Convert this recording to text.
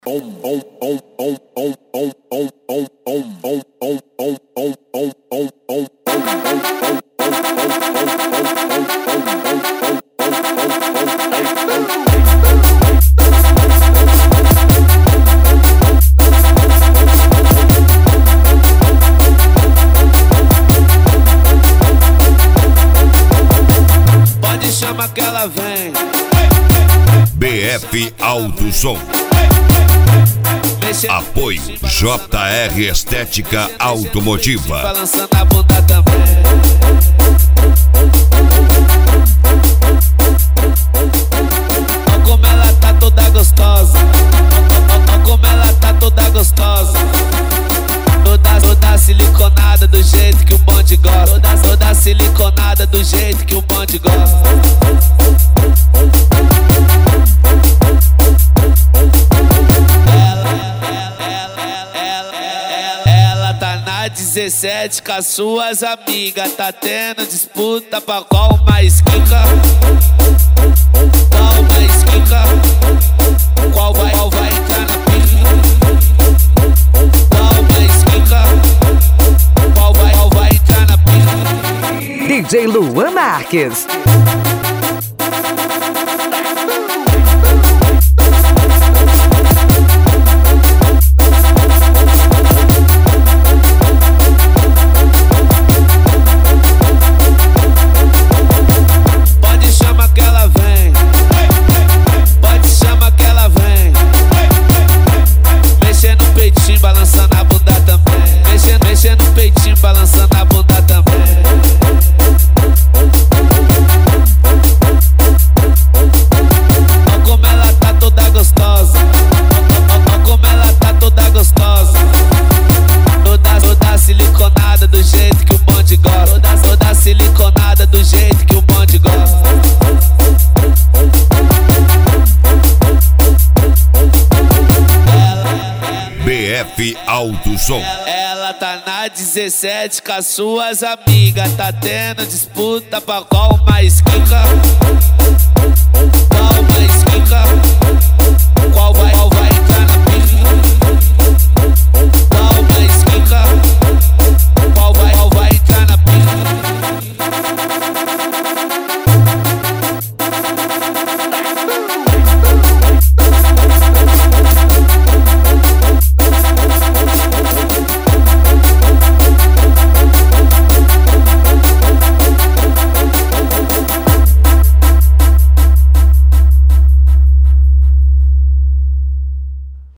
Pode chamar que ela vem. BF Alto Som. Apoio JR Estética Automotiva. Balançando a bunda também. Olha como ela tá toda gostosa. Olha como ela tá toda gostosa. Toda siliconada do jeito que o bonde gosta. Toda siliconada do jeito que o bonde gosta. Ela tá na 17 com as suas amigas. Tá tendo disputa pra qual mais quica. Qual mais quica. Qual vai entrar na pica. Qual mais quica. Qual vai entrar na pica. DJ Luan Marques. Pode chamar que ela vem. Pode chamar que ela vem. Mexendo no peitinho, balançando a bunda também. Mexendo no peitinho, balançando a bunda também. Olha como ela tá toda gostosa. Olha como ela tá toda gostosa. Toda siliconada do jeito que o bonde gosta. Toda siliconada do jeito que o bonde gosta. BF Alto Som. Ela tá na 17 com as suas amigas. Tá tendo disputa pra qual mais quica. Qual mais quica. Qual vai